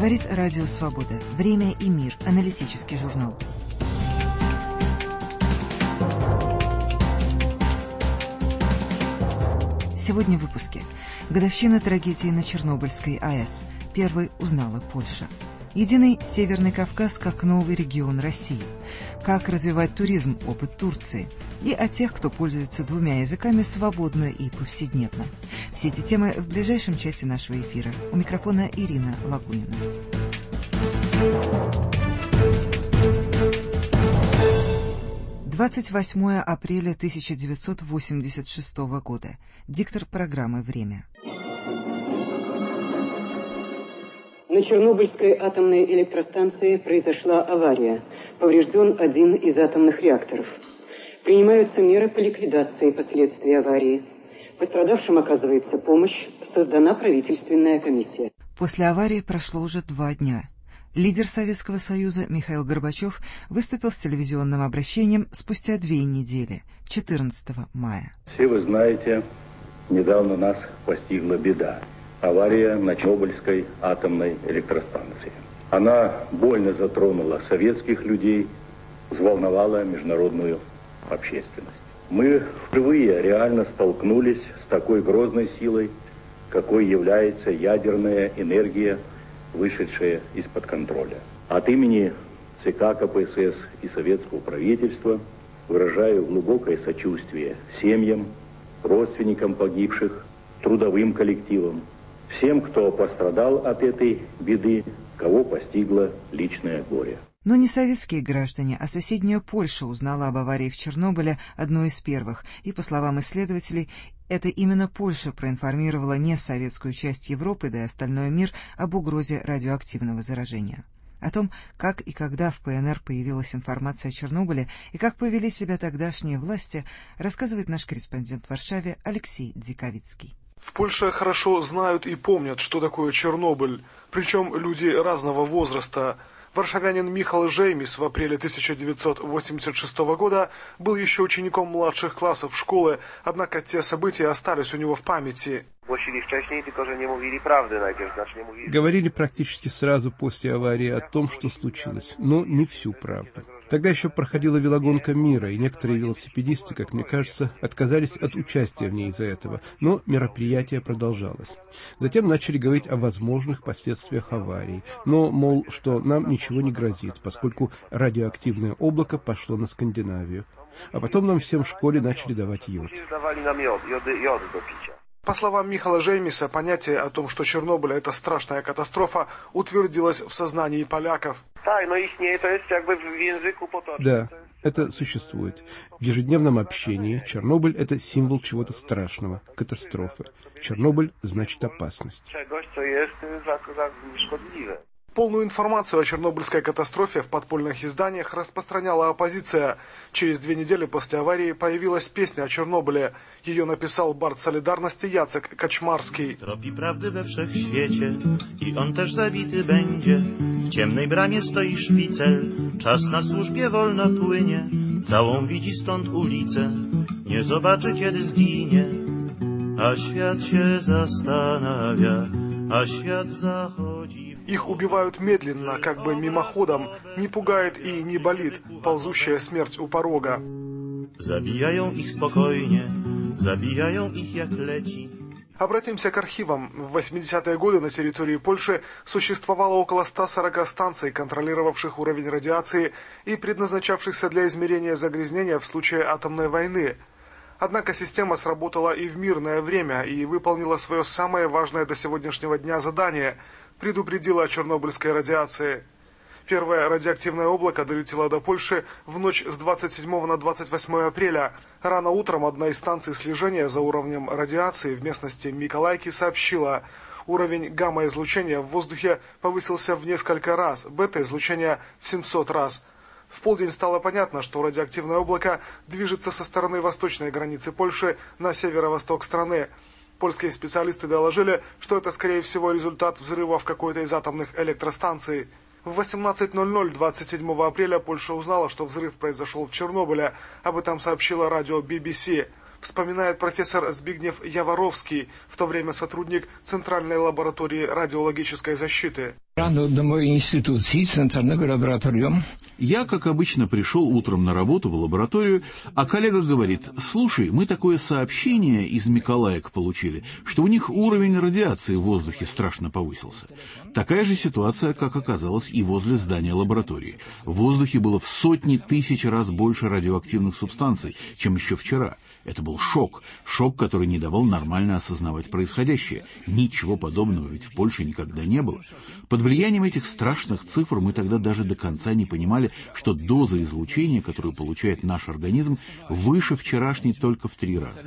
Говорит Радио Свобода. Время и мир. Аналитический журнал. Сегодня в выпуске. Годовщина трагедии на Чернобыльской АЭС. Первой узнала Польша. Единый Северный Кавказ как новый регион России. Как развивать туризм, опыт Турции. И о тех, кто пользуется двумя языками свободно и повседневно. Все эти темы в ближайшем часе нашего эфира. У микрофона Ирина Лагунина. 28 апреля 1986 года. Диктор программы «Время». На Чернобыльской атомной электростанции произошла авария. Поврежден один из атомных реакторов. Принимаются меры по ликвидации последствий аварии. Пострадавшим оказывается помощь. Создана правительственная комиссия. После аварии прошло уже 2 дня. Лидер Советского Союза Михаил Горбачев выступил с телевизионным обращением спустя 2 недели, 14 мая. Все вы знаете, недавно нас постигла беда. Авария на Чернобыльской атомной электростанции. Она больно затронула советских людей, взволновала международную общественность. Мы впервые реально столкнулись с такой грозной силой, какой является ядерная энергия, вышедшая из-под контроля. От имени ЦК КПСС и советского правительства выражаю глубокое сочувствие семьям, родственникам погибших, трудовым коллективам, всем, кто пострадал от этой беды, кого постигло личное горе. Но не советские граждане, а соседняя Польша узнала об аварии в Чернобыле одной из первых, и, по словам исследователей, это именно Польша проинформировала не советскую часть Европы, да и остальной мир об угрозе радиоактивного заражения. О том, как и когда в ПНР появилась информация о Чернобыле и как повели себя тогдашние власти, рассказывает наш корреспондент в Варшаве Алексей Дзиковицкий. В Польше хорошо знают и помнят, что такое Чернобыль, причем люди разного возраста. Варшавянин Михал Жеймис в апреле 1986 года был еще учеником младших классов школы, однако те события остались у него в памяти. Говорили практически сразу после аварии о том, что случилось, но не всю правду. Тогда еще проходила велогонка мира, и некоторые велосипедисты, как мне кажется, отказались от участия в ней из-за этого, но мероприятие продолжалось. Затем начали говорить о возможных последствиях аварии, но, мол, что нам ничего не грозит, поскольку радиоактивное облако пошло на Скандинавию. А потом нам всем в школе начали давать йод. По словам Михала Жеймиса, понятие о том, что Чернобыль – это страшная катастрофа, утвердилось в сознании поляков. Да, это существует. В ежедневном общении Чернобыль – это символ чего-то страшного, катастрофы. Чернобыль значит опасность. Полную информацию о Чернобыльской катастрофе в подпольных изданиях распространяла оппозиция. Через 2 недели после аварии появилась песня о Чернобыле. Ее написал бард солидарности Jacek Kaczmarski. Tropi prawdy we wszechświecie i on też zabity będzie. W ciemnej bramie stoi szpicel, czas na służbie wolno płynie. Całą widzi stąd ulicę, nie zobaczy kiedy zginie. A świat się zastanawia, a świat zachodzi. Их убивают медленно, как бы мимоходом, не пугает и не болит ползущая смерть у порога. Zabijają ich spokojnie, zabijają ich jak leci. Обратимся к архивам. В 80-е годы на территории Польши существовало около 140 станций, контролировавших уровень радиации и предназначавшихся для измерения загрязнения в случае атомной войны. Однако система сработала и в мирное время и выполнила свое самое важное до сегодняшнего дня задание – предупредила о чернобыльской радиации. Первое радиоактивное облако долетело до Польши в ночь с 27 на 28 апреля. Рано утром одна из станций слежения за уровнем радиации в местности Миколайки сообщила, уровень гамма-излучения в воздухе повысился в несколько раз, бета-излучения в 700 раз. В полдень стало понятно, что радиоактивное облако движется со стороны восточной границы Польши на северо-восток страны. Польские специалисты доложили, что это, скорее всего, результат взрыва в какой-то из атомных электростанций. В 18:00 27 апреля Польша узнала, что взрыв произошел в Чернобыле. Об этом сообщило радио BBC. Вспоминает профессор Збигнев Яворовский, в то время сотрудник Центральной лаборатории радиологической защиты. Rano do mojej instytucji, Centralnego Laboratorium. Я, как обычно, пришел утром на работу в лабораторию, а коллега говорит: «Слушай, мы такое сообщение из Миколаек получили, что у них уровень радиации в воздухе страшно повысился». Такая же ситуация, как оказалось, и возле здания лаборатории. В воздухе было в сотни тысяч раз больше радиоактивных субстанций, чем еще вчера. Это был шок, который не давал нормально осознавать происходящее. Ничего подобного ведь в Польше никогда не было. Под влиянием этих страшных цифр мы тогда даже до конца не понимали, что доза излучения, которую получает наш организм, выше вчерашней только в 3 раза.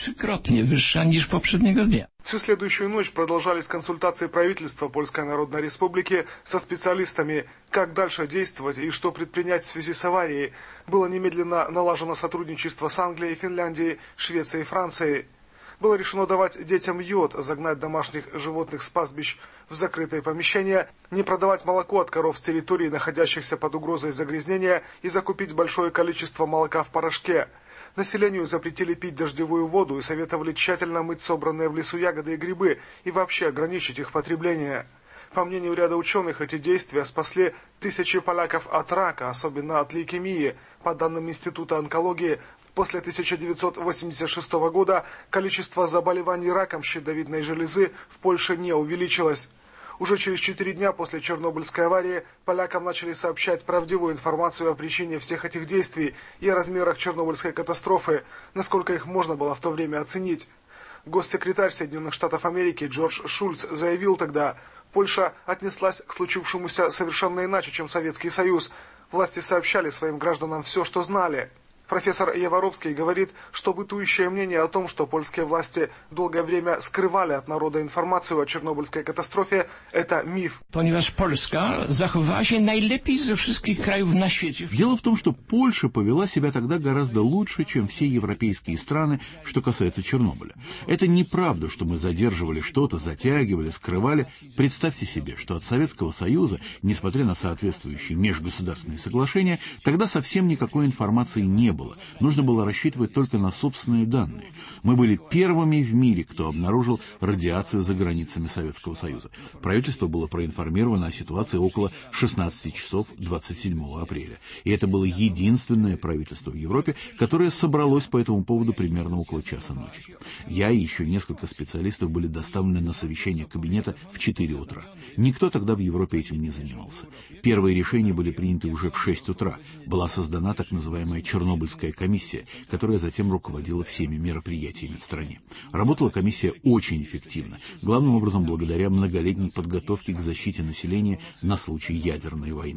Всю следующую ночь продолжались консультации правительства Польской Народной Республики со специалистами, как дальше действовать и что предпринять в связи с аварией. Было немедленно налажено сотрудничество с Англией, Финляндией, Швецией и Францией. Было решено давать детям йод, загнать домашних животных с пастбищ в закрытые помещения, не продавать молоко от коров с территорий, находящихся под угрозой загрязнения, и закупить большое количество молока в порошке. Населению запретили пить дождевую воду и советовали тщательно мыть собранные в лесу ягоды и грибы и вообще ограничить их потребление. По мнению ряда ученых, эти действия спасли тысячи поляков от рака, особенно от лейкемии. По данным Института онкологии, после 1986 года количество заболеваний раком щитовидной железы в Польше не увеличилось. Уже через 4 дня после Чернобыльской аварии полякам начали сообщать правдивую информацию о причине всех этих действий и о размерах Чернобыльской катастрофы, насколько их можно было в то время оценить. Госсекретарь Соединенных Штатов Америки Джордж Шульц заявил тогда: «Польша отнеслась к случившемуся совершенно иначе, чем Советский Союз. Власти сообщали своим гражданам все, что знали». Профессор Яворовский говорит, что бытующее мнение о том, что польские власти долгое время скрывали от народа информацию о Чернобыльской катастрофе, это миф. Дело в том, что Польша повела себя тогда гораздо лучше, чем все европейские страны, что касается Чернобыля. Это неправда, что мы задерживали что-то, затягивали, скрывали. Представьте себе, что от Советского Союза, несмотря на соответствующие межгосударственные соглашения, тогда совсем никакой информации не было. Нужно было рассчитывать только на собственные данные. Мы были первыми в мире, кто обнаружил радиацию за границами Советского Союза. Правительство было проинформировано о ситуации около 16 часов 27 апреля. И это было единственное правительство в Европе, которое собралось по этому поводу примерно около часа ночи. Я и еще несколько специалистов были доставлены на совещание кабинета в 4 утра. Никто тогда в Европе этим не занимался. Первые решения были приняты уже в 6 утра. Была создана так называемая Чернобыльская комиссия, которая затем руководила всеми мероприятиями в стране. Работала комиссия очень эффективно, главным образом благодаря многолетней подготовке к защите населения на случай ядерной войны.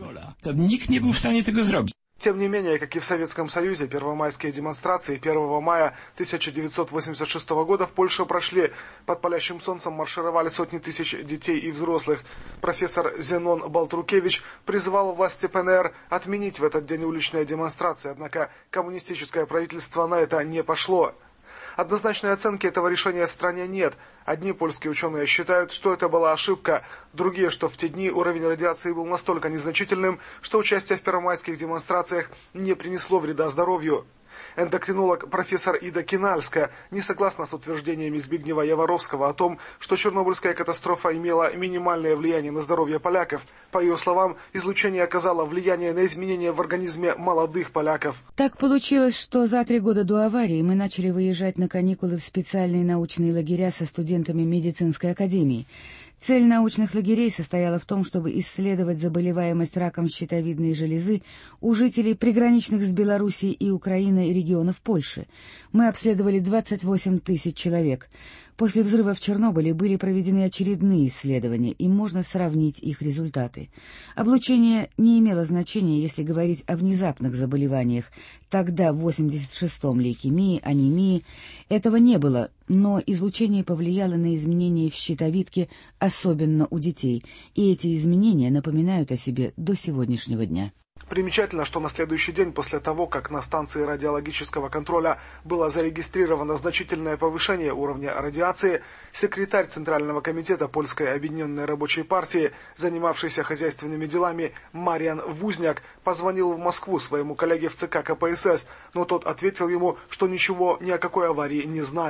Тем не менее, как и в Советском Союзе, первомайские демонстрации 1 мая 1986 года в Польше прошли. Под палящим солнцем маршировали сотни тысяч детей и взрослых. Профессор Зенон Балтрукевич призывал власти ПНР отменить в этот день уличные демонстрации, однако коммунистическое правительство на это не пошло. Однозначной оценки этого решения в стране нет. Одни польские ученые считают, что это была ошибка, другие, что в те дни уровень радиации был настолько незначительным, что участие в первомайских демонстрациях не принесло вреда здоровью. Эндокринолог профессор Ида Кинальская не согласна с утверждениями Збигнева Яворовского о том, что Чернобыльская катастрофа имела минимальное влияние на здоровье поляков. По ее словам, излучение оказало влияние на изменения в организме молодых поляков. Так получилось, что за 3 года до аварии мы начали выезжать на каникулы в специальные научные лагеря со студентами медицинской академии. Цель научных лагерей состояла в том, чтобы исследовать заболеваемость раком щитовидной железы у жителей приграничных с Белоруссией и Украиной регионов Польши. Мы обследовали 28 тысяч человек. После взрыва в Чернобыле были проведены очередные исследования, и можно сравнить их результаты. Облучение не имело значения, если говорить о внезапных заболеваниях. Тогда в 86-м лейкемии, анемии этого не было, но излучение повлияло на изменения в щитовидке, особенно у детей, и эти изменения напоминают о себе до сегодняшнего дня. Примечательно, что на следующий день после того, как на станции радиологического контроля было зарегистрировано значительное повышение уровня радиации, секретарь Центрального комитета Польской объединенной рабочей партии, занимавшийся хозяйственными делами Мариан Вузняк, позвонил в Москву своему коллеге в ЦК КПСС, но тот ответил ему, что ничего ни о какой аварии не знает.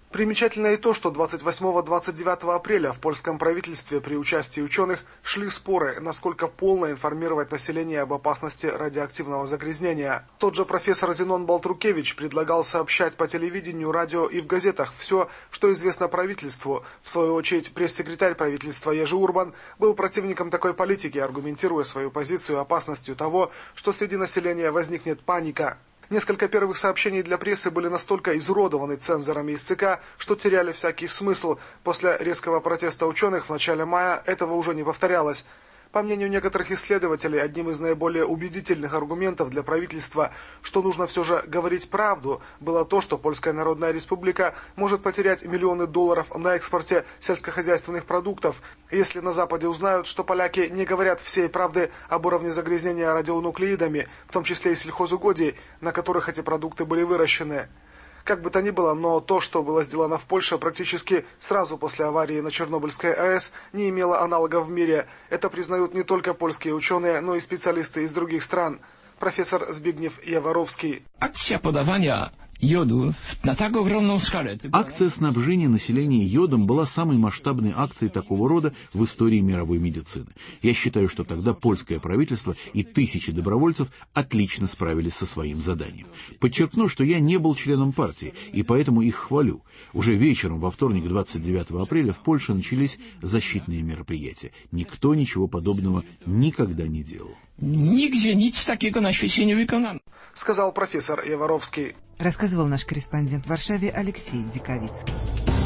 Примечательно и то, что 28-29 апреля в польском правительстве при участии ученых шли споры, насколько полно информировать население об опасности радиоактивного загрязнения. Тот же профессор Зенон Балтрукевич предлагал сообщать по телевидению, радио и в газетах все, что известно правительству. В свою очередь, пресс-секретарь правительства Ежи Урбан был противником такой политики, аргументируя свою позицию опасностью того, что среди населения возникнет паника. Несколько первых сообщений для прессы были настолько изуродованы цензорами из ЦК, что теряли всякий смысл. После резкого протеста ученых в начале мая этого уже не повторялось. По мнению некоторых исследователей, одним из наиболее убедительных аргументов для правительства, что нужно все же говорить правду, было то, что Польская Народная Республика может потерять миллионы долларов на экспорте сельскохозяйственных продуктов, если на Западе узнают, что поляки не говорят всей правды об уровне загрязнения радионуклеидами, в том числе и сельхозугодий, на которых эти продукты были выращены. Как бы то ни было, но то, что было сделано в Польше практически сразу после аварии на Чернобыльской АЭС, не имело аналогов в мире. Это признают не только польские ученые, но и специалисты из других стран. Профессор Збигнев Яворовский. Акция подавания йоду на так огромную скалу. Акция снабжения населения йодом была самой масштабной акцией такого рода в истории мировой медицины. Я считаю, что тогда польское правительство и тысячи добровольцев отлично справились со своим заданием. Подчеркну, что я не был членом партии, и поэтому их хвалю. Уже вечером во вторник 29 апреля в Польше начались защитные мероприятия. Никто ничего подобного никогда не делал. Нигде nic takiego na świecie nie wykonano, сказал профессор Яворовский. Рассказывал наш корреспондент в Варшаве Алексей Диковицкий.